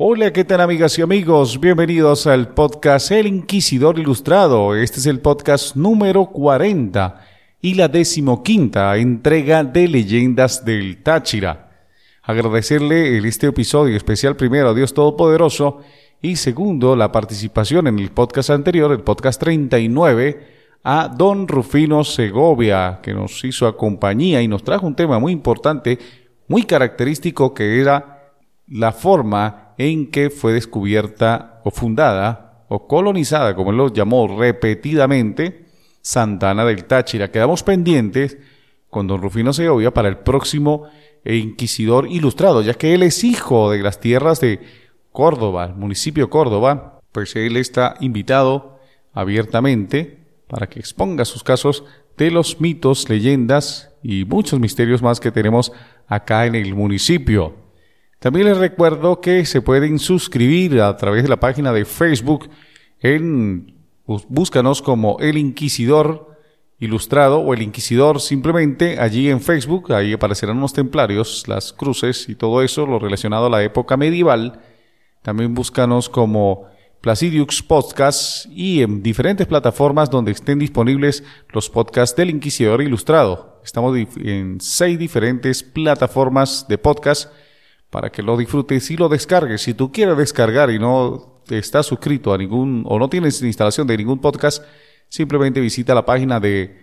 Hola, ¿qué tal amigas y amigos? Bienvenidos al podcast El Inquisidor Ilustrado. Este es el podcast número 40 y la 15ª entrega de Leyendas del Táchira. Agradecerle en este episodio especial primero a Dios Todopoderoso y segundo la participación en el podcast anterior, el podcast 39, a Don Rufino Segovia, que nos hizo compañía y nos trajo un tema muy importante, muy característico, que era la forma en que fue descubierta o fundada o colonizada, como él lo llamó repetidamente, Santa Ana del Táchira. Quedamos pendientes con don Rufino Segovia para el próximo Inquisidor Ilustrado, ya que él es hijo de las tierras de Córdoba, el municipio Córdoba, pues él está invitado abiertamente para que exponga sus casos de los mitos, leyendas y muchos misterios más que tenemos acá en el municipio. También les recuerdo que se pueden suscribir a través de la página de Facebook. Búscanos como El Inquisidor Ilustrado o El Inquisidor simplemente allí en Facebook. Ahí aparecerán unos templarios, las cruces y todo eso, lo relacionado a la época medieval. También búscanos como Placidius Podcast y en diferentes plataformas donde estén disponibles los podcasts del Inquisidor Ilustrado. Estamos en 6 diferentes plataformas de podcast para que lo disfrutes y lo descargues. Si tú quieres descargar y no estás suscrito a ningún o no tienes instalación de ningún podcast, simplemente visita la página de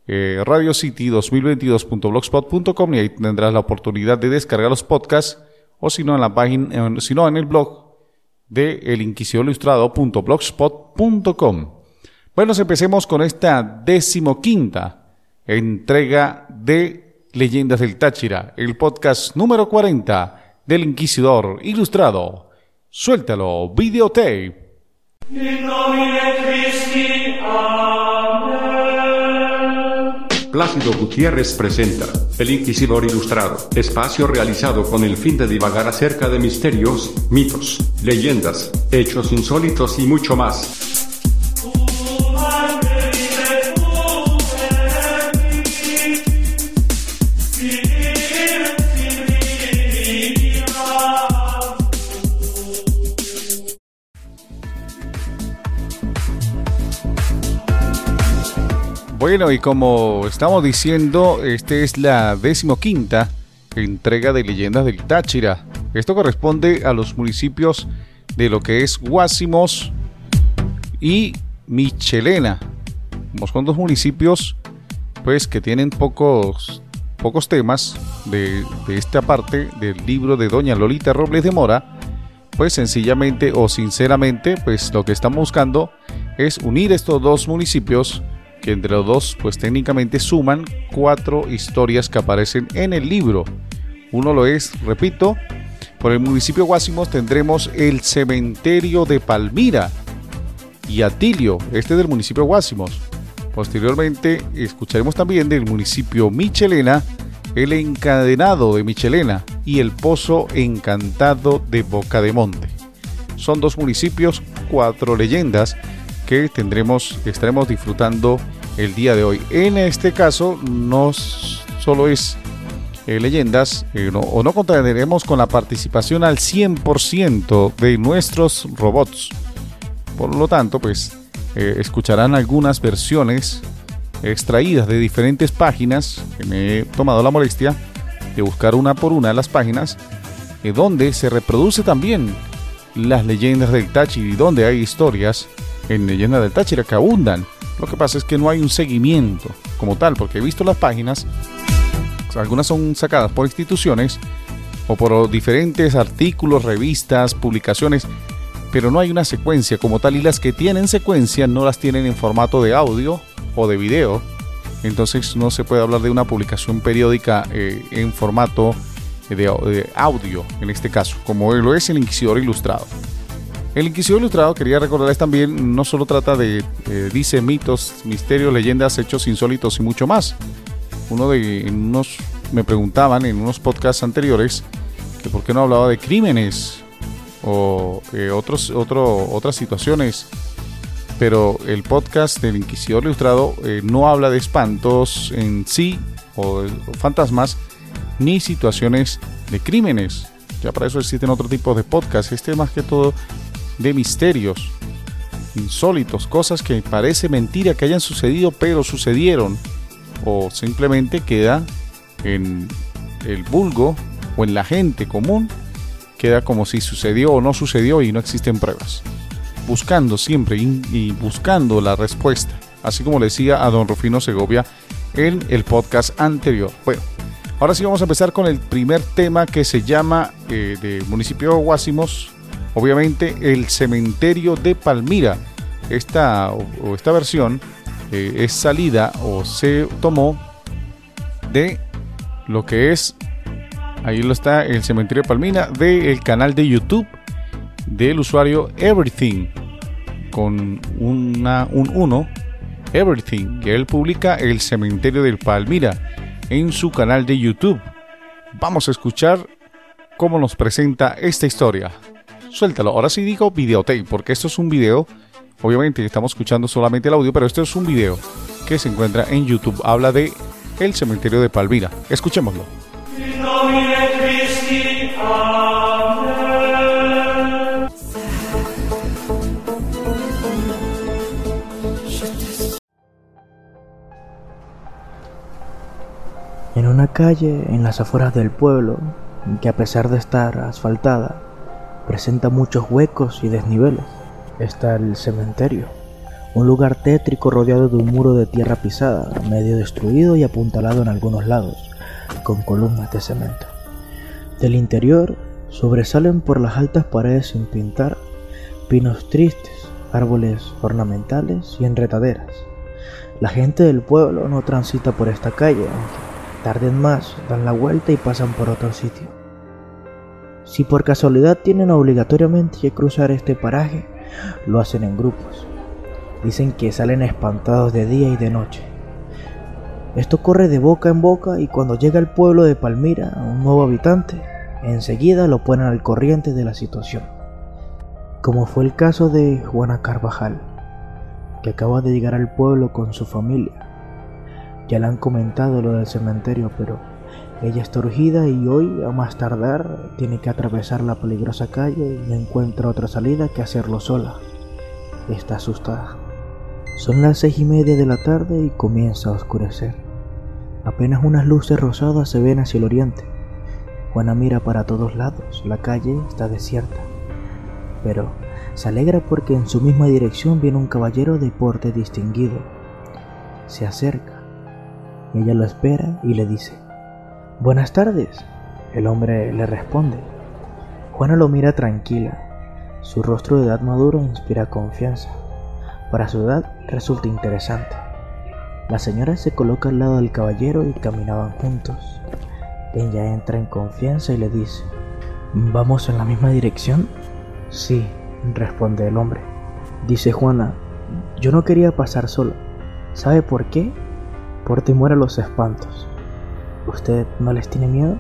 radiocity2022.blogspot.com y ahí tendrás la oportunidad de descargar los podcasts, o si no en la página, en el blog de elinquisidorillustrado.blogspot.com. Bueno, empecemos con esta 15ª entrega de Leyendas del Táchira, el podcast número 40 del Inquisidor Ilustrado. Suéltalo, videotape. Plácido Gutiérrez presenta El Inquisidor Ilustrado, espacio realizado con el fin de divagar acerca de misterios, mitos, leyendas, hechos insólitos y mucho más. Bueno, y como estamos diciendo, esta es la 15ª entrega de Leyendas del Táchira. Esto corresponde a los municipios de lo que es Guácimos y Michelena. Como son dos municipios pues que tienen pocos temas de esta parte del libro de doña Lolita Robles de Mora, pues sencillamente o sinceramente, pues lo que estamos buscando es unir estos dos municipios, que entre los dos pues técnicamente suman 4 historias que aparecen en el libro. Uno lo es, repito, por el municipio Guácimos tendremos el cementerio de Palmira y Atilio, este del municipio Guácimos. Posteriormente escucharemos también del municipio Michelena, el encadenado de Michelena y el pozo encantado de Bocademonte. Son 2 municipios, 4 leyendas que estaremos disfrutando el día de hoy. En este caso no solo es leyendas, no contaremos con la participación al 100% de nuestros robots. Por lo tanto, pues escucharán algunas versiones extraídas de diferentes páginas, que me he tomado la molestia de buscar una por una de las páginas, donde se reproduce también las leyendas del Táchira y donde hay historias en Leyendas del Táchira que abundan. Lo que pasa es que no hay un seguimiento como tal, porque he visto las páginas, algunas son sacadas por instituciones o por diferentes artículos, revistas, publicaciones, pero no hay una secuencia como tal, y las que tienen secuencia no las tienen en formato de audio o de video. Entonces no se puede hablar de una publicación periódica en formato de audio, en este caso, como lo es el Inquisidor Ilustrado. El Inquisidor Ilustrado, quería recordarles también, no solo trata de, dice mitos, misterios, leyendas, hechos insólitos y mucho más. Me preguntaban en unos podcasts anteriores que por qué no hablaba de crímenes o otras situaciones, pero el podcast del Inquisidor Ilustrado no habla de espantos en sí o fantasmas ni situaciones de crímenes, Ya para eso existen otro tipo de podcasts. Este es más que todo de misterios insólitos, cosas que parece mentira que hayan sucedido, pero sucedieron, o simplemente queda en el vulgo o en la gente común, queda como si sucedió o no sucedió y no existen pruebas. Buscando siempre y buscando la respuesta, así como le decía a don Rufino Segovia en el podcast anterior. Bueno, ahora sí vamos a empezar con el primer tema, que se llama del municipio de Guásimos, obviamente el cementerio de Palmira. Esta versión es salida o se tomó de lo que es, ahí lo está, el cementerio de Palmira, del canal de YouTube del usuario Everything, con un 1, Everything, que él publica el cementerio de Palmira en su canal de YouTube. Vamos a escuchar cómo nos presenta esta historia. Suéltalo. Ahora sí digo videotape, porque esto es un video. Obviamente estamos escuchando solamente el audio, pero esto es un video que se encuentra en YouTube. Habla de el cementerio de Palmira. Escuchémoslo. En una calle en las afueras del pueblo, que a pesar de estar asfaltada, presenta muchos huecos y desniveles, está el cementerio, un lugar tétrico rodeado de un muro de tierra pisada, medio destruido y apuntalado en algunos lados, con columnas de cemento. Del interior sobresalen por las altas paredes sin pintar pinos tristes, árboles ornamentales y enredaderas. La gente del pueblo no transita por esta calle, aunque tarden más, dan la vuelta y pasan por otro sitio. Si por casualidad tienen obligatoriamente que cruzar este paraje, lo hacen en grupos. Dicen que salen espantados de día y de noche. Esto corre de boca en boca y cuando llega al pueblo de Palmira un nuevo habitante, enseguida lo ponen al corriente de la situación. Como fue el caso de Juana Carvajal, que acaba de llegar al pueblo con su familia. Ya le han comentado lo del cementerio, pero ella está urgida y hoy, a más tardar, tiene que atravesar la peligrosa calle y no encuentra otra salida que hacerlo sola. Está asustada. Son las 6:30 de la tarde y comienza a oscurecer. Apenas unas luces rosadas se ven hacia el oriente. Juana mira para todos lados, la calle está desierta. Pero se alegra porque en su misma dirección viene un caballero de porte distinguido. Se acerca. Ella lo espera y le dice: «Buenas tardes». El hombre le responde. Juana lo mira tranquila. Su rostro de edad madura inspira confianza. Para su edad resulta interesante. La señora se coloca al lado del caballero y caminaban juntos. Ella entra en confianza y le dice: «¿Vamos en la misma dirección?». «Sí», responde el hombre. Dice Juana: «Yo no quería pasar sola. ¿Sabe por qué? Por temor a los espantos. ¿Usted no les tiene miedo?».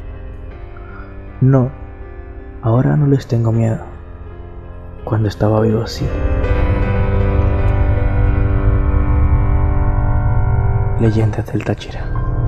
«No, ahora no les tengo miedo. Cuando estaba vivo sí». Leyendas del Táchira.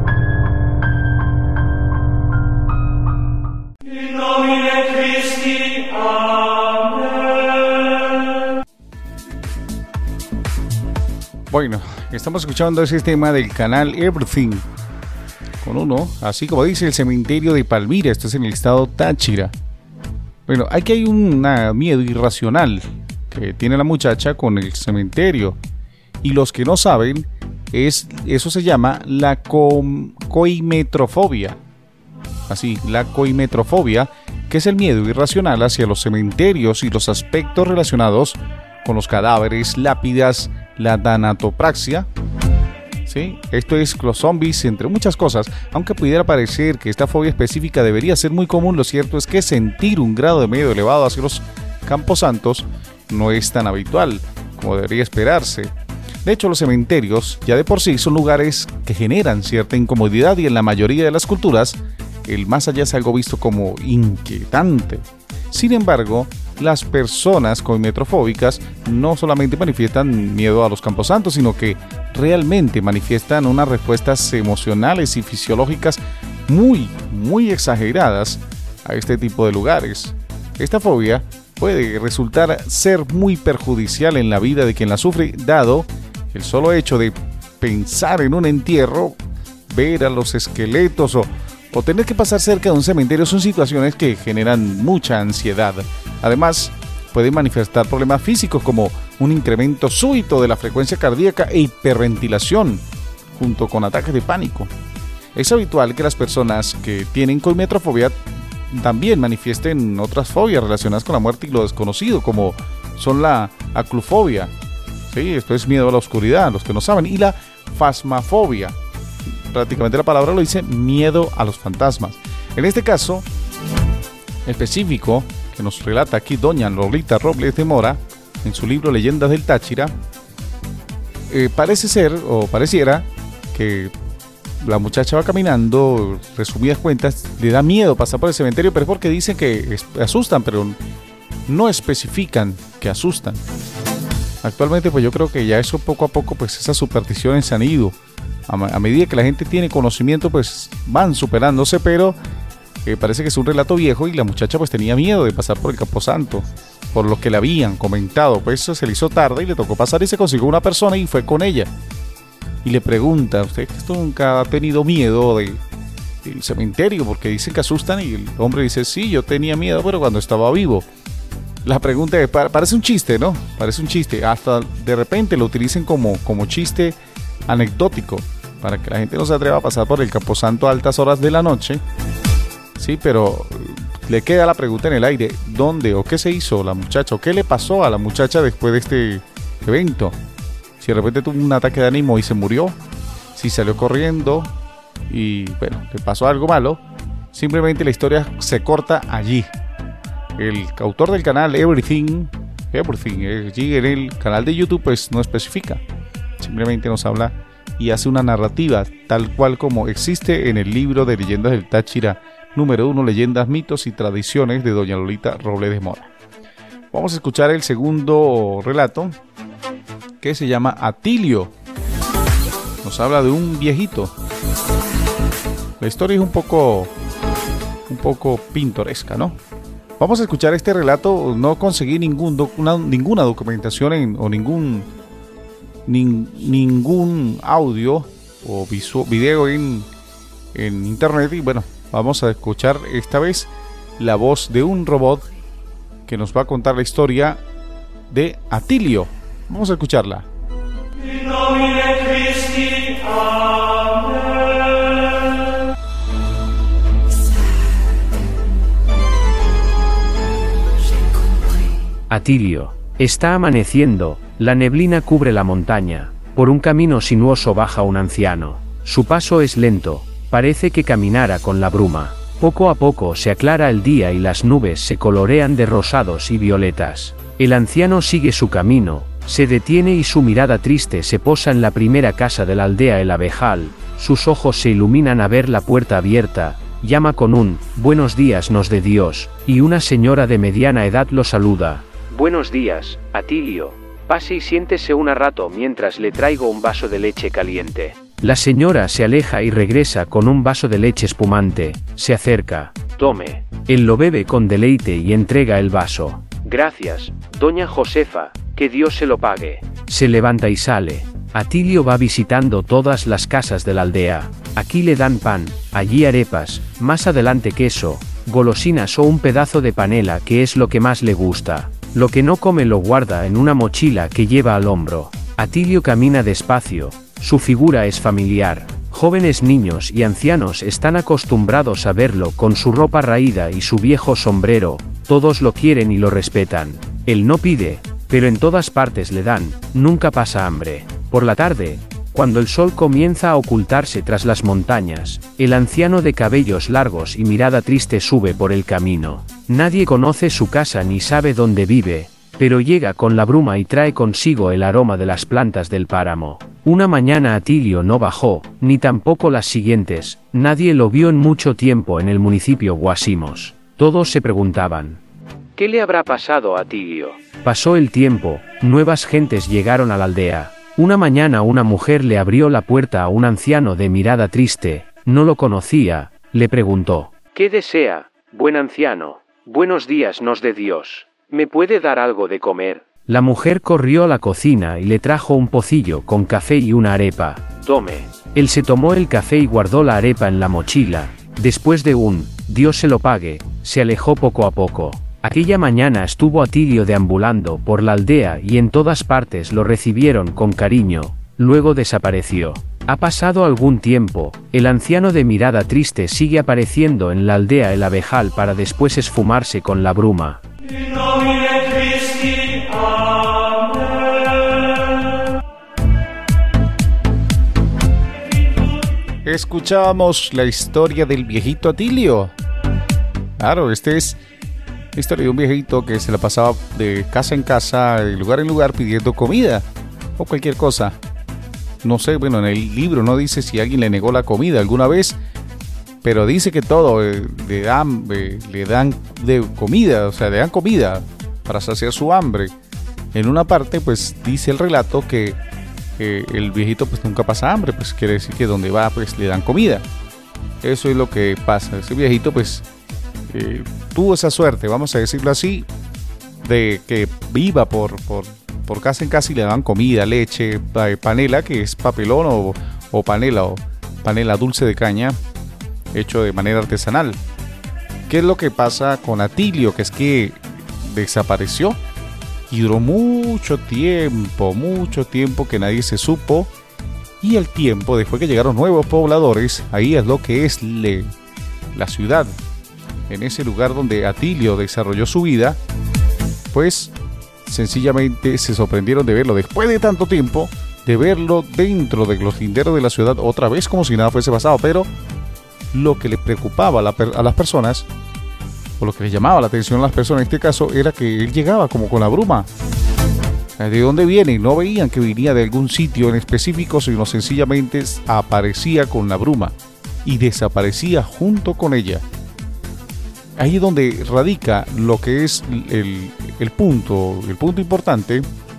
Bueno, estamos escuchando ese tema del canal Everything, con uno, así como dice, el cementerio de Palmira. Esto es en el estado Táchira. Bueno, aquí hay un miedo irracional que tiene la muchacha con el cementerio. Y los que no saben, eso se llama la coimetrofobia. Así, la coimetrofobia, que es el miedo irracional hacia los cementerios y los aspectos relacionados con los cadáveres, lápidas, la tanatopraxia. ¿Sí? Esto es los zombies, entre muchas cosas. Aunque pudiera parecer que esta fobia específica debería ser muy común, lo cierto es que sentir un grado de miedo elevado hacia los camposantos no es tan habitual como debería esperarse. De hecho, los cementerios ya de por sí son lugares que generan cierta incomodidad y en la mayoría de las culturas el más allá es algo visto como inquietante. Sin embargo, las personas coimetrofóbicas no solamente manifiestan miedo a los camposantos, sino que realmente manifiestan unas respuestas emocionales y fisiológicas muy exageradas a este tipo de lugares. Esta fobia puede resultar ser muy perjudicial en la vida de quien la sufre, dado el solo hecho de pensar en un entierro, ver a los esqueletos o tener que pasar cerca de un cementerio son situaciones que generan mucha ansiedad. Además, pueden manifestar problemas físicos como un incremento súbito de la frecuencia cardíaca e hiperventilación, junto con ataques de pánico. Es habitual que las personas que tienen coimetrofobia también manifiesten otras fobias relacionadas con la muerte y lo desconocido, como son la aclufobia, ¿sí? Esto es miedo a la oscuridad, los que no saben, y la fasmafobia. Prácticamente la palabra lo dice, miedo a los fantasmas. En este caso específico que nos relata aquí doña Lolita Robles de Mora en su libro Leyendas del Táchira, parece ser o pareciera que la muchacha va caminando, resumidas cuentas, le da miedo pasar por el cementerio, pero es porque dicen que asustan, pero no especifican que asustan. Actualmente pues yo creo que ya eso poco a poco pues esas supersticiones se han ido. A medida que la gente tiene conocimiento pues van superándose, pero parece que es un relato viejo y la muchacha pues tenía miedo de pasar por el Camposanto, por lo que le habían comentado. Pues se le hizo tarde y le tocó pasar y se consiguió una persona y fue con ella. Y le pregunta, ¿usted nunca ha tenido miedo del cementerio? Porque dicen que asustan, y el hombre dice, sí, yo tenía miedo, pero cuando estaba vivo. La pregunta es, parece un chiste, ¿no? Parece un chiste. Hasta de repente lo utilicen como chiste anecdótico, para que la gente no se atreva a pasar por el Camposanto a altas horas de la noche. Sí, pero le queda la pregunta en el aire, ¿dónde o qué se hizo la muchacha? ¿O qué le pasó a la muchacha después de este evento? Si de repente tuvo un ataque de ánimo y se murió, si salió corriendo y bueno, le pasó algo malo, simplemente la historia se corta allí. El autor del canal Everything, allí en el canal de YouTube pues no especifica, simplemente nos habla y hace una narrativa tal cual como existe en el libro de Leyendas del Táchira número 1, Leyendas, Mitos y Tradiciones, de doña Lolita Robles de Mora. Vamos a escuchar el segundo relato, que se llama Atilio. Nos habla de un viejito. La historia es un poco pintoresca, ¿no? Vamos a escuchar este relato. No conseguí ninguna documentación o ningún audio o video en internet, y bueno, vamos a escuchar esta vez la voz de un robot que nos va a contar la historia de Atilio. Vamos a escucharla. Atilio. Está amaneciendo, la neblina cubre la montaña, por un camino sinuoso baja un anciano. Su paso es lento, parece que caminara con la bruma. Poco a poco se aclara el día y las nubes se colorean de rosados y violetas. El anciano sigue su camino, se detiene y su mirada triste se posa en la primera casa de la aldea El Abejal. Sus ojos se iluminan a ver la puerta abierta, llama con un «Buenos días nos de Dios», y una señora de mediana edad lo saluda. «Buenos días, Atilio. Pase y siéntese un rato mientras le traigo un vaso de leche caliente». La señora se aleja y regresa con un vaso de leche espumante, se acerca. «Tome». Él lo bebe con deleite y entrega el vaso. «Gracias, doña Josefa, que Dios se lo pague». Se levanta y sale. Atilio va visitando todas las casas de la aldea. Aquí le dan pan, allí arepas, más adelante queso, golosinas o un pedazo de panela, que es lo que más le gusta. Lo que no come lo guarda en una mochila que lleva al hombro. Atilio camina despacio, su figura es familiar. Jóvenes, niños y ancianos están acostumbrados a verlo con su ropa raída y su viejo sombrero, todos lo quieren y lo respetan. Él no pide, pero en todas partes le dan, nunca pasa hambre. Por la tarde, cuando el sol comienza a ocultarse tras las montañas, el anciano de cabellos largos y mirada triste sube por el camino. Nadie conoce su casa ni sabe dónde vive, pero llega con la bruma y trae consigo el aroma de las plantas del páramo. Una mañana Atilio no bajó, ni tampoco las siguientes, nadie lo vio en mucho tiempo en el municipio Guasimos. Todos se preguntaban, ¿qué le habrá pasado a Atilio? Pasó el tiempo, nuevas gentes llegaron a la aldea. Una mañana una mujer le abrió la puerta a un anciano de mirada triste, no lo conocía, le preguntó, ¿qué desea, Buen anciano, buenos días nos dé Dios. ¿Me puede dar algo de comer? La mujer corrió a la cocina y le trajo un pocillo con café y una arepa. Tome. Él se tomó el café y guardó la arepa en la mochila. Después de un Dios se lo pague, se alejó poco a poco. Aquella mañana estuvo Atilio deambulando por la aldea y en todas partes lo recibieron con cariño. Luego desapareció. Ha pasado algún tiempo, el anciano de mirada triste sigue apareciendo en la aldea El Abejal para después esfumarse con la bruma. Escuchábamos la historia del viejito Atilio. Claro, este es la historia de un viejito que se la pasaba de casa en casa, de lugar en lugar pidiendo comida o cualquier cosa. No sé, bueno, en el libro no dice si alguien le negó la comida alguna vez, pero dice que todo le dan de comida, o sea, le dan comida para saciar su hambre. En una parte, pues dice el relato que el viejito pues nunca pasa hambre, pues quiere decir que donde va pues le dan comida. Eso es lo que pasa. Ese viejito pues tuvo esa suerte, vamos a decirlo así, de que viva por casa en casa y le dan comida, leche, panela, que es papelón o panela dulce de caña, hecho de manera artesanal. ¿Qué es lo que pasa con Atilio? Que es que desapareció y duró mucho tiempo que nadie se supo, y el tiempo, después que llegaron nuevos pobladores, ahí es lo que es la ciudad, en ese lugar donde Atilio desarrolló su vida, pues sencillamente se sorprendieron de verlo después de tanto tiempo, de verlo dentro de los linderos de la ciudad otra vez como si nada fuese pasado. Pero lo que le preocupaba a las personas, o lo que les llamaba la atención a las personas en este caso, era que él llegaba como con la bruma. ¿De dónde viene? No veían que venía de algún sitio en específico, sino sencillamente aparecía con la bruma y desaparecía junto con ella. Ahí es donde radica lo que es el punto importante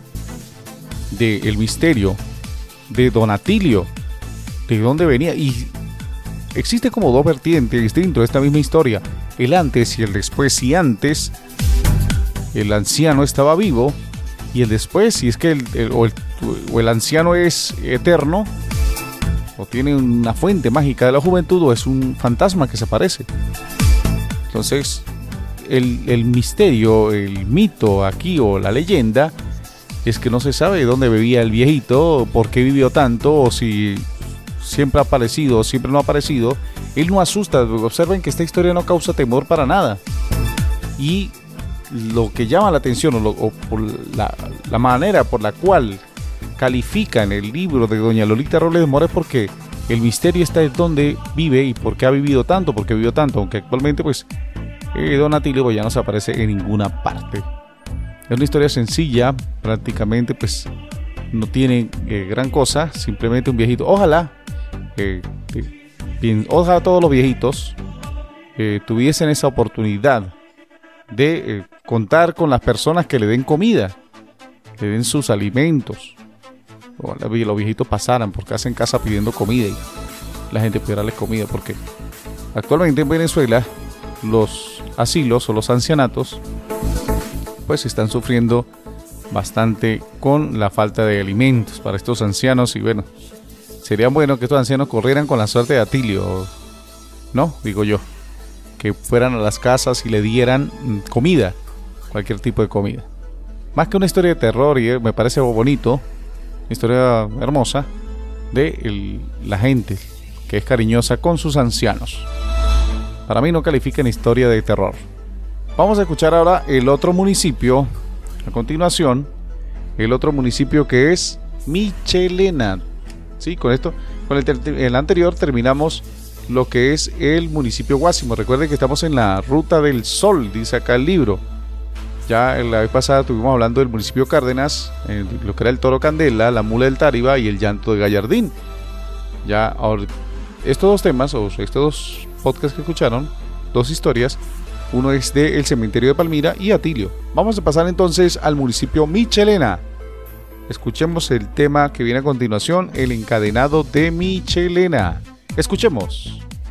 del misterio de Don Atilio, de dónde venía. Y existe como dos vertientes dentro de esta misma historia: el antes y el después. Si antes el anciano estaba vivo, y el después, si es que el anciano es eterno, o tiene una fuente mágica de la juventud, o es un fantasma que se aparece. Entonces, el misterio, el mito aquí, o la leyenda, es que no se sabe dónde vivía el viejito, por qué vivió tanto, o si siempre ha aparecido o siempre no ha aparecido. Él no asusta. Observen que esta historia no causa temor para nada. Y lo que llama la atención, o por la manera por la cual califican el libro de doña Lolita Robles de Mora, es porque el misterio está en dónde vive y por qué ha vivido tanto, aunque actualmente pues Don Atilio ya no se aparece en ninguna parte. Es una historia sencilla, prácticamente pues no tiene gran cosa, simplemente un viejito. Ojalá todos los viejitos tuviesen esa oportunidad de contar con las personas que le den comida, le den sus alimentos. Ojalá los viejitos pasaran por casa en casa pidiendo comida y la gente pudiera darles comida, porque actualmente en Venezuela los asilos o los ancianatos pues están sufriendo bastante con la falta de alimentos para estos ancianos. Y bueno, sería bueno que estos ancianos corrieran con la suerte de Atilio, ¿no? Digo yo, que fueran a las casas y le dieran comida, cualquier tipo de comida. Más que una historia de terror, y me parece bonito, una historia hermosa de la gente que es cariñosa con sus ancianos. Para mí no califica en historia de terror. Vamos a escuchar ahora el otro municipio, a continuación, el otro municipio, que es Michelena. Sí, con esto, con el anterior terminamos lo que es el municipio Guásimo. Recuerden que estamos en la Ruta del Sol, dice acá el libro. Ya la vez pasada estuvimos hablando del municipio Cárdenas, lo que era el Toro Candela, la Mula del Táriba y el Llanto de Gallardín. Ya ahora, estos dos temas, o estos dos podcasts que escucharon, dos historias, uno es del cementerio de Palmira y Atilio. Vamos a pasar entonces al municipio Michelena. Escuchemos el tema que viene a continuación, el encadenado de Michelena. Escuchemos.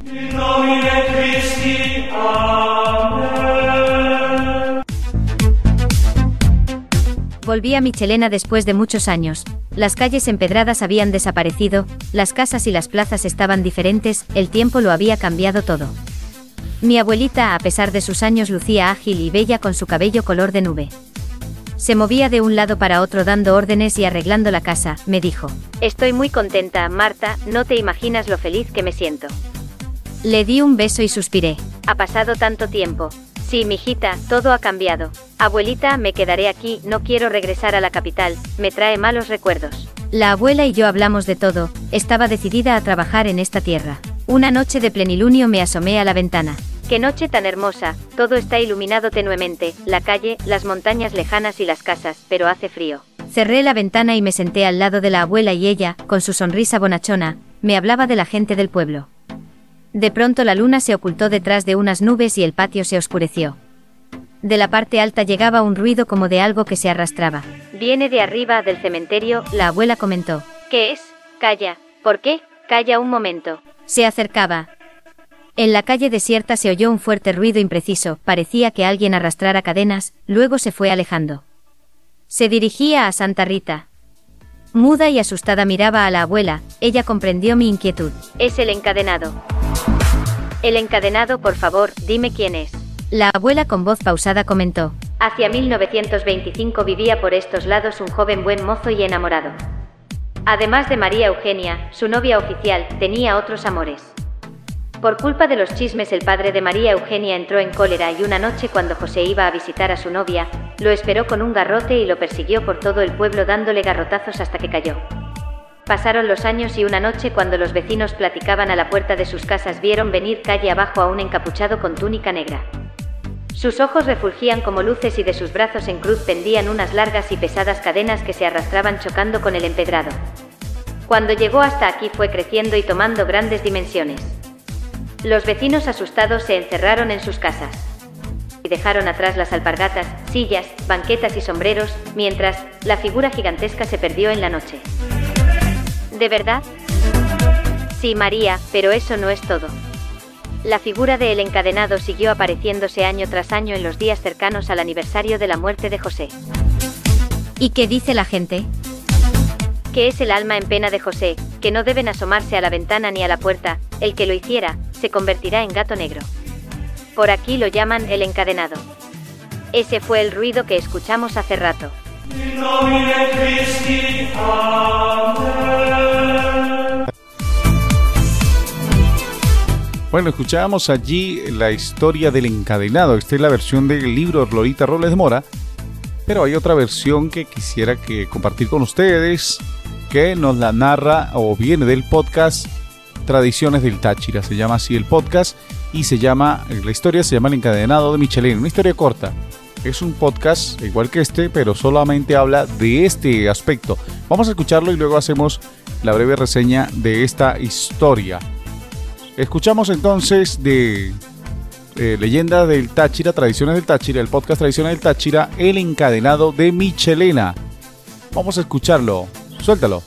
Volví a Michelena después de muchos años. Las calles empedradas habían desaparecido, las casas y las plazas estaban diferentes, el tiempo lo había cambiado todo. Mi abuelita, a pesar de sus años, lucía ágil y bella con su cabello color de nube. Se movía de un lado para otro dando órdenes y arreglando la casa. Me dijo: «Estoy muy contenta, Marta, no te imaginas lo feliz que me siento». Le di un beso y suspiré. «Ha pasado tanto tiempo». «Sí, mijita, todo ha cambiado. Abuelita, me quedaré aquí, no quiero regresar a la capital, me trae malos recuerdos». La abuela y yo hablamos de todo, estaba decidida a trabajar en esta tierra. Una noche de plenilunio me asomé a la ventana. ¡Qué noche tan hermosa! Todo está iluminado tenuemente, la calle, las montañas lejanas y las casas, pero hace frío. Cerré la ventana y me senté al lado de la abuela y ella, con su sonrisa bonachona, me hablaba de la gente del pueblo. De pronto la luna se ocultó detrás de unas nubes y el patio se oscureció. De la parte alta llegaba un ruido como de algo que se arrastraba. «Viene de arriba, del cementerio», la abuela comentó. «¿Qué es? Calla». «¿Por qué? Calla un momento». Se acercaba. En la calle desierta se oyó un fuerte ruido impreciso, parecía que alguien arrastrara cadenas, luego se fue alejando. Se dirigía a Santa Rita. Muda y asustada miraba a la abuela, ella comprendió mi inquietud. «Es el encadenado». «El encadenado, por favor, dime quién es». La abuela con voz pausada comentó. «Hacia 1925 vivía por estos lados un joven buen mozo y enamorado. Además de María Eugenia, su novia oficial, tenía otros amores. Por culpa de los chismes el padre de María Eugenia entró en cólera y una noche cuando José iba a visitar a su novia, lo esperó con un garrote y lo persiguió por todo el pueblo dándole garrotazos hasta que cayó. Pasaron los años y una noche cuando los vecinos platicaban a la puerta de sus casas vieron venir calle abajo a un encapuchado con túnica negra. Sus ojos refulgían como luces y de sus brazos en cruz pendían unas largas y pesadas cadenas que se arrastraban chocando con el empedrado. Cuando llegó hasta aquí fue creciendo y tomando grandes dimensiones. Los vecinos asustados se encerraron en sus casas y dejaron atrás las alpargatas, sillas, banquetas y sombreros, mientras la figura gigantesca se perdió en la noche. ¿De verdad? Sí, María, pero eso no es todo. La figura de El Encadenado siguió apareciéndose año tras año en los días cercanos al aniversario de la muerte de José. ¿Y qué dice la gente? Que es el alma en pena de José, que no deben asomarse a la ventana ni a la puerta, el que lo hiciera, se convertirá en gato negro. Por aquí lo llaman El Encadenado. Ese fue el ruido que escuchamos hace rato. Bueno, escuchábamos allí la historia del encadenado. Esta es la versión del libro de Lolita Robles de Mora, pero hay otra versión que quisiera compartir con ustedes, que nos la narra o viene del podcast Tradiciones del Táchira. Se llama así el podcast y la historia se llama El Encadenado de Michelena. Una historia corta. Es un podcast igual que este, pero solamente habla de este aspecto. Vamos a escucharlo y luego hacemos la breve reseña de esta historia. Escuchamos entonces de Leyenda del Táchira, Tradiciones del Táchira, el podcast Tradiciones del Táchira, El Encadenado de Michelena. Vamos a escucharlo. Suéltalo.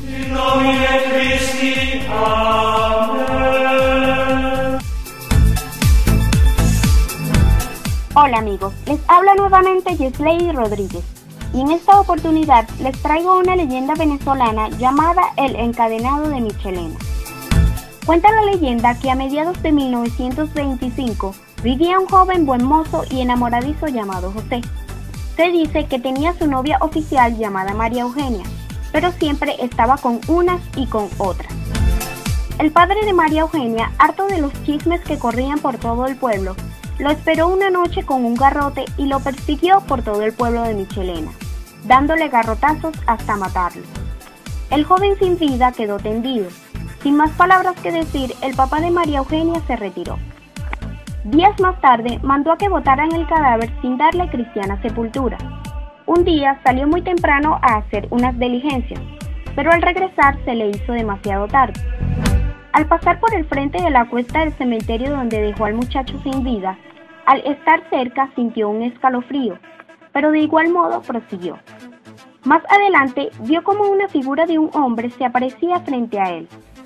Hola amigos, les habla nuevamente Yesley Rodríguez y en esta oportunidad les traigo una leyenda venezolana llamada El Encadenado de Michelena. Cuenta la leyenda que a mediados de 1925 vivía un joven buen mozo y enamoradizo llamado José. Se dice que tenía su novia oficial llamada María Eugenia, pero siempre estaba con unas y con otras. El padre de María Eugenia, harto de los chismes que corrían por todo el pueblo, lo esperó una noche con un garrote y lo persiguió por todo el pueblo de Michelena, dándole garrotazos hasta matarlo. El joven sin vida quedó tendido. Sin más palabras que decir, el papá de María Eugenia se retiró. Días más tarde, mandó a que botaran el cadáver sin darle cristiana sepultura. Un día salió muy temprano a hacer unas diligencias, pero al regresar se le hizo demasiado tarde. Al pasar por el frente de la cuesta del cementerio donde dejó al muchacho sin vida, al estar cerca sintió un escalofrío, pero de igual modo prosiguió. Más adelante vio como una figura de un hombre se aparecía frente a él.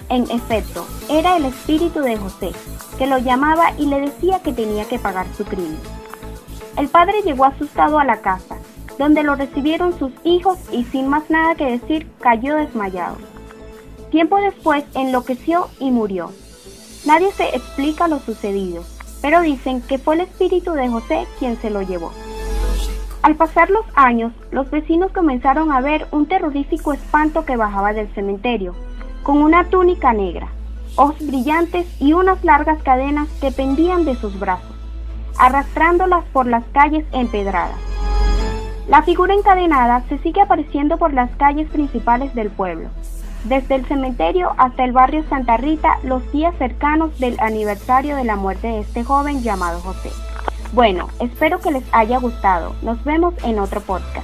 En efecto, era el espíritu de José, que lo llamaba y le decía que tenía que pagar su crimen. El padre llegó asustado a la casa, donde lo recibieron sus hijos y sin más nada que decir, cayó desmayado. Tiempo después enloqueció y murió. Nadie se explica lo sucedido, pero dicen que fue el espíritu de José quien se lo llevó. Al pasar los años, los vecinos comenzaron a ver un terrorífico espanto que bajaba del cementerio, con una túnica negra, ojos brillantes y unas largas cadenas que pendían de sus brazos, arrastrándolas por las calles empedradas. La figura encadenada se sigue apareciendo por las calles principales del pueblo, desde el cementerio hasta el barrio Santa Rita, los días cercanos del aniversario de la muerte de este joven llamado José. Bueno, espero que les haya gustado. Nos vemos en otro podcast.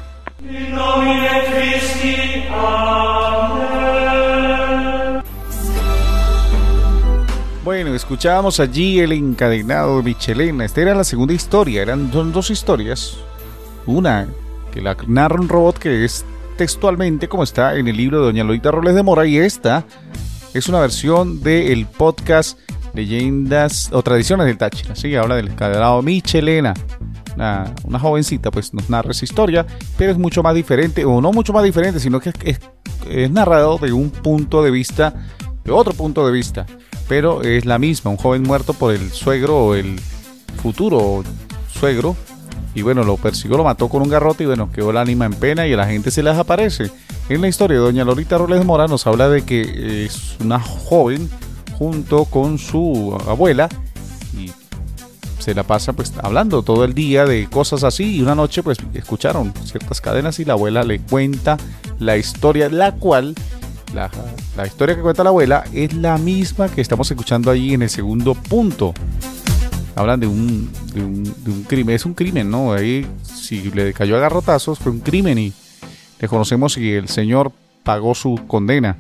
Bueno, escuchábamos allí El encadenado de Michelena. Esta era la segunda historia, son dos historias. Una que la narra un robot que es textualmente como está en el libro de doña Lolita Robles de Mora, y esta es una versión del podcast Leyendas o Tradiciones del Táchira. Sí, habla del encadenado Michelena. Una jovencita pues nos narra esa historia, pero es mucho más diferente, o no mucho más diferente, sino que es narrado de un punto de vista, de otro punto de vista, pero es la misma, un joven muerto por el suegro o el futuro suegro, y bueno, lo persiguió, lo mató con un garrote y bueno, quedó el ánima en pena y a la gente se les aparece. En la historia de doña Lolita Robles de Mora nos habla de que es una joven junto con su abuela y se la pasa pues hablando todo el día de cosas así, y una noche pues escucharon ciertas cadenas y la abuela le cuenta la historia, la cual la historia que cuenta la abuela es la misma que estamos escuchando allí en el segundo punto. Hablan de un crimen, es un crimen, ¿no? Ahí si le cayó a garrotazos fue un crimen y desconocemos si el señor pagó su condena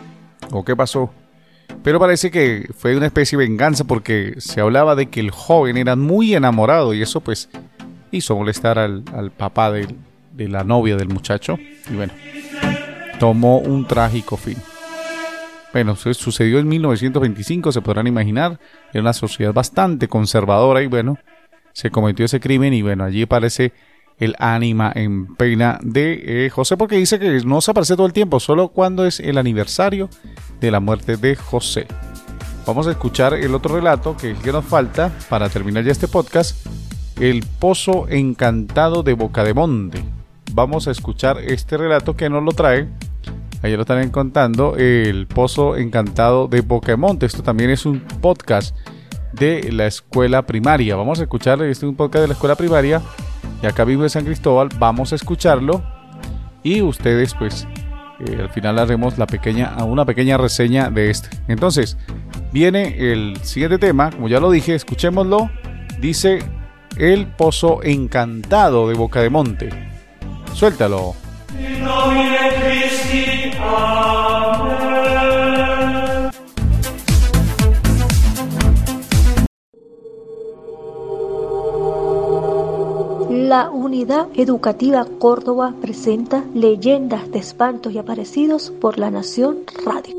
o qué pasó. Pero parece que fue una especie de venganza porque se hablaba de que el joven era muy enamorado y eso pues hizo molestar al papá de la novia del muchacho y bueno, tomó un trágico fin. Bueno, eso sucedió en 1925, se podrán imaginar, era una sociedad bastante conservadora y bueno, se cometió ese crimen y bueno, allí aparece el ánima en pena de José, porque dice que no se aparece todo el tiempo, solo cuando es el aniversario de la muerte de José. Vamos a escuchar el otro relato que es el que nos falta para terminar ya este podcast, El Pozo Encantado de Bocademonte. Vamos a escuchar este relato que nos lo trae, ayer lo están contando, El Pozo Encantado de Bocademonte. Esto también es un podcast de la escuela primaria. Vamos a escuchar, este es un podcast de la escuela primaria y acá vivo en San Cristóbal. Vamos a escucharlo y ustedes pues al final haremos una pequeña reseña de este. Entonces viene el siguiente tema, como ya lo dije, escuchémoslo. Dice El Pozo Encantado de Bocademonte. Suéltalo. La Unidad Educativa Córdoba presenta Leyendas de Espantos y Aparecidos por La Nación Radio.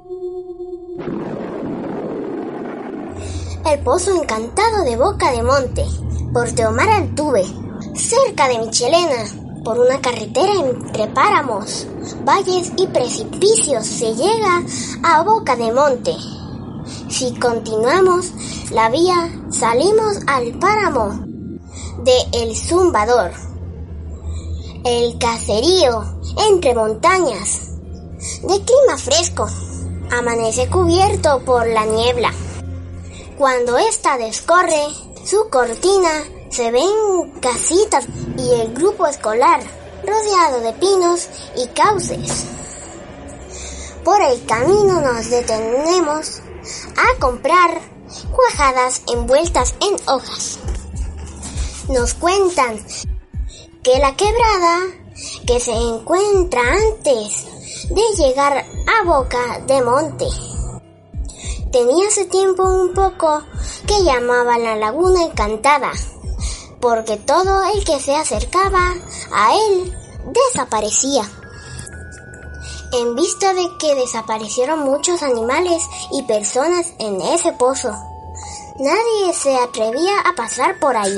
El Pozo Encantado de Bocademonte, por Teomar Altuve, cerca de Michelena, por una carretera entre páramos, valles y precipicios se llega a Bocademonte. Si continuamos la vía, salimos al páramo de El Zumbador, el caserío entre montañas, de clima fresco, amanece cubierto por la niebla. Cuando ésta descorre su cortina, se ven casitas y el grupo escolar rodeado de pinos y cauces. Por el camino nos detenemos a comprar cuajadas envueltas en hojas. Nos cuentan que la quebrada que se encuentra antes de llegar a Bocademonte tenía hace tiempo un poco que llamaban la Laguna Encantada, porque todo el que se acercaba a él desaparecía. en vista de que desaparecieron muchos animales y personas en ese pozo. Nadie se atrevía a pasar por ahí.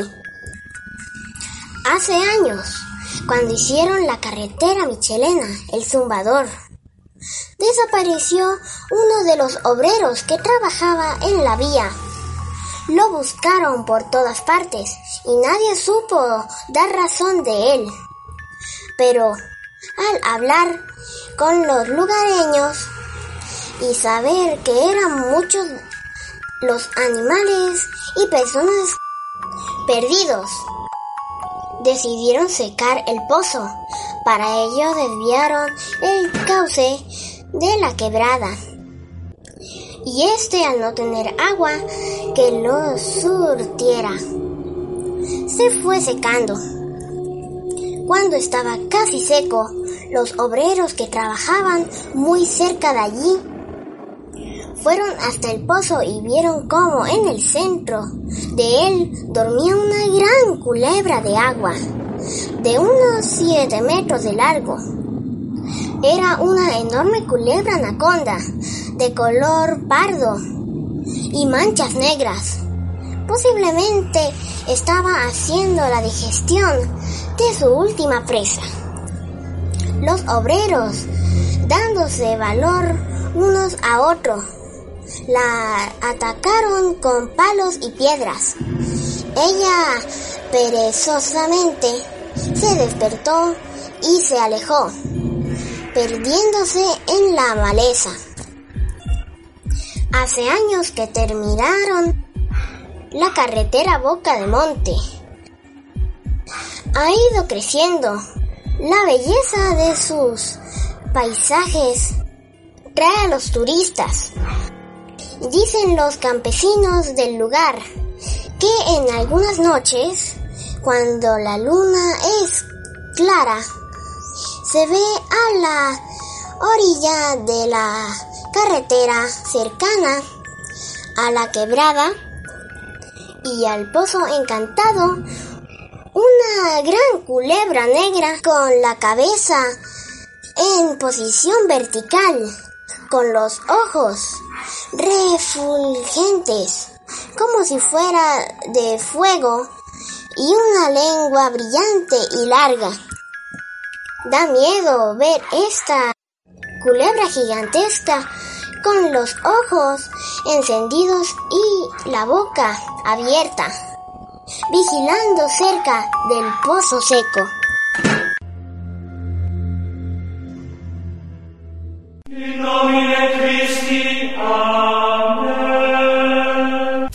Hace años, cuando hicieron la carretera Michelena, el zumbador, desapareció uno de los obreros que trabajaba en la vía. Lo buscaron por todas partes y nadie supo dar razón de él. Pero al hablar con los lugareños y saber que eran muchos los animales y personas perdidos, decidieron secar el pozo. Para ello desviaron el cauce de la quebrada. Y al no tener agua que lo surtiera, se fue secando. Cuando estaba casi seco, los obreros que trabajaban muy cerca de allí fueron hasta el pozo y vieron cómo en el centro de él dormía una gran culebra de agua, de unos 7 metros de largo. Era una enorme culebra anaconda, de color pardo y manchas negras. Posiblemente estaba haciendo la digestión de su última presa. Los obreros, dándose valor unos a otros, la atacaron con palos y piedras. Ella perezosamente se despertó y se alejó, perdiéndose en la maleza. Hace años que terminaron la carretera Boca de Monte. Ha ido creciendo. La belleza de sus paisajes trae a los turistas. Dicen los campesinos del lugar que en algunas noches, cuando la luna es clara, se ve a la orilla de la carretera cercana a la quebrada y al pozo encantado una gran culebra negra con la cabeza en posición vertical, con los ojos refulgentes como si fuera de fuego y una lengua brillante y larga. Da miedo ver esta culebra gigantesca con los ojos encendidos y la boca abierta, vigilando cerca del pozo seco. In nomine Christi, amén.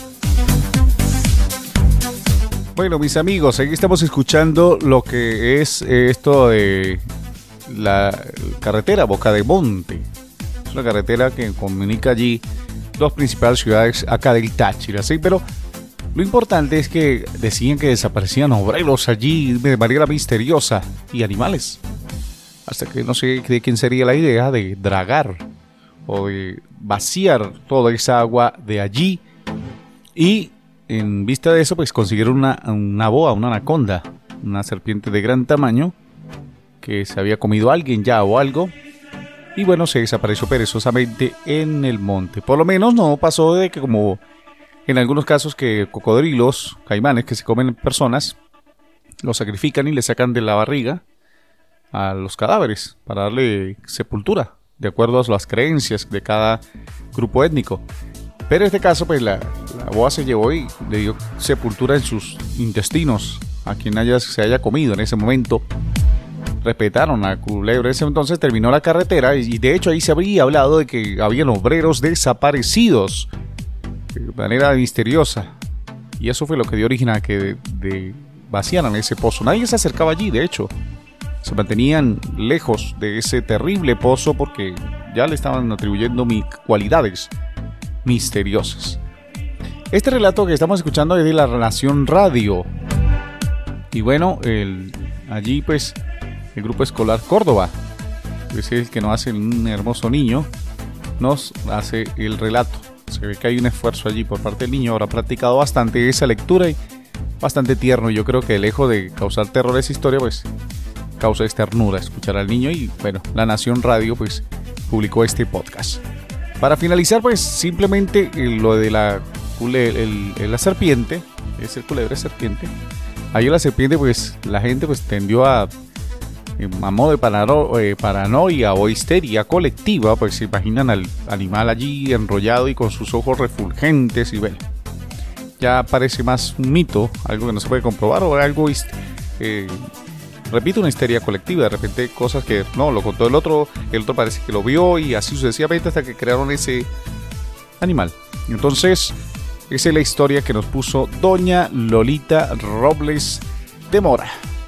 Bueno, mis amigos, aquí estamos escuchando lo que es esto de la carretera Boca de Monte. Es una carretera que comunica allí dos principales ciudades acá del Táchira, ¿sí? Pero lo importante es que decían que desaparecían obreros allí de manera misteriosa y animales. Hasta que no sé de quién sería la idea de dragar o de vaciar toda esa agua de allí. Y en vista de eso, pues consiguieron una boa, una anaconda, una serpiente de gran tamaño que se había comido a alguien ya o algo. Y bueno, se desapareció perezosamente en el monte. Por lo menos no pasó de que, como en algunos casos, que cocodrilos, caimanes que se comen personas, los sacrifican y le sacan de la barriga a los cadáveres para darle sepultura, de acuerdo a las creencias de cada grupo étnico. Pero en este caso, pues la boa se llevó y le dio sepultura en sus intestinos a quien se haya comido en ese momento. Respetaron a culebra. En ese entonces terminó la carretera y de hecho ahí se había hablado de que habían obreros desaparecidos de manera misteriosa, y eso fue lo que dio origen a que vaciaran ese pozo. Nadie se acercaba allí, de hecho se mantenían lejos de ese terrible pozo porque ya le estaban atribuyendo cualidades misteriosas. Este relato que estamos escuchando es de la Nación Radio. Y bueno, allí pues el Grupo Escolar Córdoba, que es el que nos hace un hermoso niño, nos hace el relato. Se ve que hay un esfuerzo allí por parte del niño. Habrá practicado bastante esa lectura y bastante tierno. Yo creo que lejos de causar terror esa historia, pues causa de ternura escuchar al niño y bueno, La Nación Radio pues publicó este podcast. Para finalizar pues simplemente lo de la serpiente, es el culebra serpiente. Ahí la serpiente pues la gente pues tendió a modo de paranoia o histeria colectiva, pues se imaginan al animal allí enrollado y con sus ojos refulgentes y bueno, ya parece más un mito, algo que no se puede comprobar o algo, repito, una histeria colectiva, de repente cosas que no, lo contó el otro parece que lo vio y así sucesivamente hasta que crearon ese animal. Entonces, esa es la historia que nos puso doña Lolita Robles de Mora.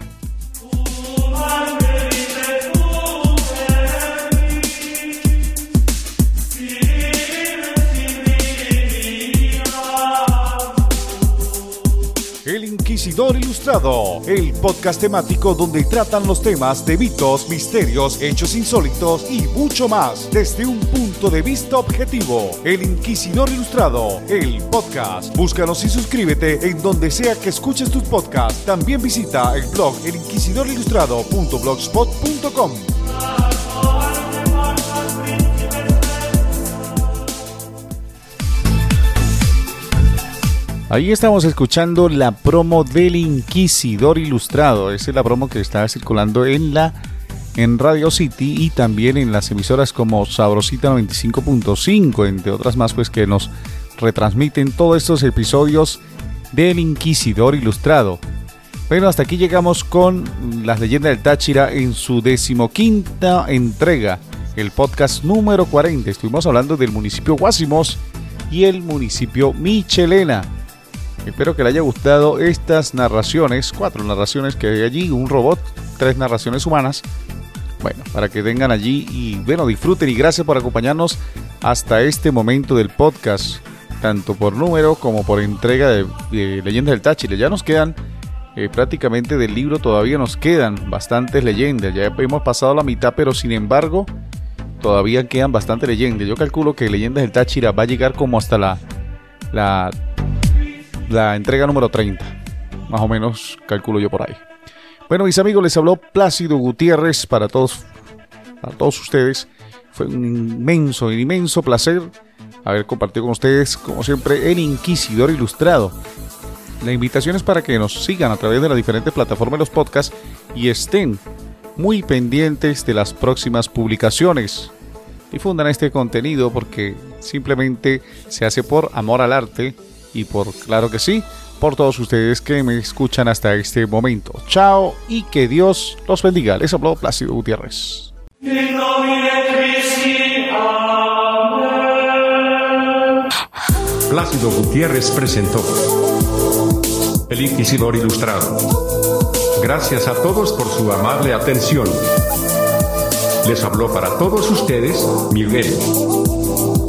El Inquisidor Ilustrado, el podcast temático donde tratan los temas de mitos, misterios, hechos insólitos y mucho más desde un punto de vista objetivo. El Inquisidor Ilustrado, el podcast. Búscanos y suscríbete en donde sea que escuches tus podcasts. También visita el blog elinquisidorilustrado.blogspot.com. Ahí estamos escuchando la promo del Inquisidor Ilustrado. Esa es la promo que está circulando en Radio City y también en las emisoras como Sabrosita 95.5, entre otras más, pues que nos retransmiten todos estos episodios del Inquisidor Ilustrado. Bueno, hasta aquí llegamos con las leyendas del Táchira en su 15ª entrega, el podcast número 40. Estuvimos hablando del municipio Guásimos y el municipio Michelena. Espero que le haya gustado estas narraciones, 4 narraciones que hay allí, un robot, 3 narraciones humanas. Bueno, para que tengan allí y bueno, disfruten y gracias por acompañarnos hasta este momento del podcast, tanto por número como por entrega de Leyendas del Táchira. Ya nos quedan prácticamente del libro, todavía nos quedan bastantes leyendas, ya hemos pasado la mitad, pero sin embargo todavía quedan bastantes leyendas. Yo calculo que Leyendas del Táchira va a llegar como hasta la entrega número 30, más o menos calculo yo por ahí. Bueno, mis amigos, les habló Plácido Gutiérrez para todos ustedes. Fue un inmenso placer haber compartido con ustedes, como siempre, el Inquisidor Ilustrado. La invitación es para que nos sigan a través de las diferentes plataformas de los podcasts y estén muy pendientes de las próximas publicaciones. Difundan este contenido porque simplemente se hace por amor al arte y por, claro que sí, por todos ustedes que me escuchan hasta este momento. Chao y que Dios los bendiga. Les habló Plácido Gutiérrez. Plácido Gutiérrez presentó El Inquisidor Ilustrado. Gracias a todos por su amable atención. Les habló para todos ustedes Miguel.